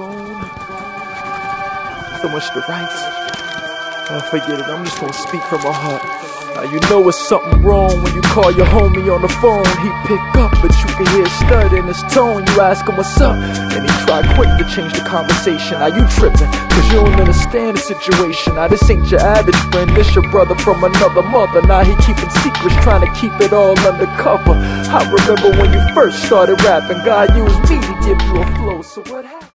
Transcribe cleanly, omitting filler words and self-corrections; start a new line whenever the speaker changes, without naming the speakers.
gone. So much to write. Oh, forget it, I'm just gonna speak from my heart. Now you know it's something wrong when you call your homie on the phone. He pick up, but you can hear a stud in his tone. You ask him what's up, and he try quick to change the conversation. Now you tripping, cause you don't understand the situation. Now this ain't your average friend, this your brother from another mother. Now he keeping secrets, trying to keep it all undercover. I remember when you first started rapping, God used me to give you a flow, so what happened?